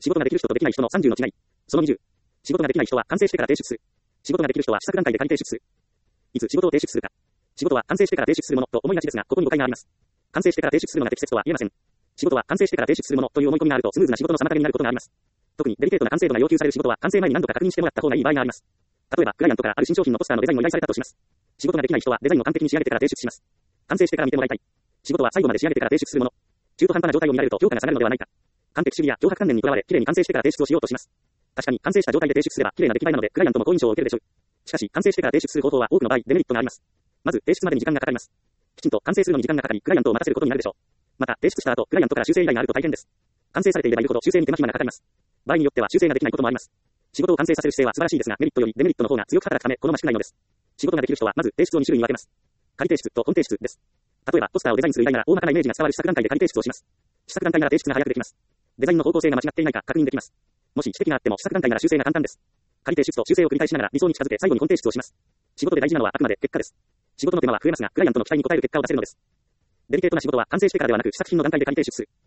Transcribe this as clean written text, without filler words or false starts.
仕事ができる人とできない人の30の違い。その20。仕事ができない人は完成してから提出する。仕事ができる人は試作段階で仮提出する。いつ仕事を提出するか。仕事は完成してから提出するものと思いがちですが、ここに誤解があります。完成してから提出するのが適切とは言えません。仕事は完成してから提出するものという思い込みがあるとスムーズな仕事の妨げになることがあります。特にデリケートな完成度が要求される仕事は完成前に何度か確認してもらった方がいい場合があります。例えば、クライアントからある新商品のポスターのデザインを依頼されたとします。仕事ができない人はデザインを完璧に仕上げてから提出します。完成してから見てもらいたい。仕事は最後まで仕上げてから提出するもの。中途半端な状態を見られると評価が下がるのではないか。完璧主義や強迫観念にとらわれ、綺麗に完成してから提出をしようとします。確かに完成した状態で提出すれば綺麗な出来栄えなので、クライアントも好印象を受けるでしょう。しかし、完成してから提出する方法は多くの場合、デメリットがあります。まず、提出までに時間がかかります。きちんと完成するのに時間がかかり、クライアントを待たせることになるでしょう。また、提出した後、クライアントから修正依頼があると大変です。完成されていればいるほど修正に手間暇がかかります。場合によっては修正ができないこともあります。仕事を完成させる姿勢は素晴らしいですが、メリットよりデメリットの方が強く働くため、好ましくないのです。仕事ができる人は、まず提出を2種類に分けます。仮提出と本提出です。例えば、ポスターをデザインする依頼なら、大まかなイメージが伝わる試作段階で仮提出をします。試作段階なら提出が早くできます。デザインの方向性が間違っていないか確認できます。もし指摘があっても試作段階なら修正が簡単です。仮提出と修正を繰り返しながら理想に近づけ、最後に本提出をします。仕事で大事なのはあくまで結果です。仕事の手間は増えますが、クライアントの期待に応える結果を出せるのです。デリケートな仕事は完成してからではなく試作品の段階で仮提出する。